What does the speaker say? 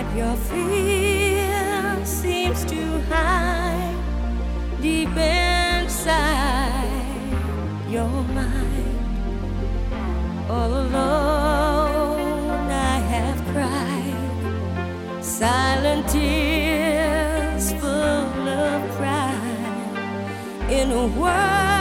Your fear seems to hide deep inside your mind. All alone I have cried silent tears full of pride in a world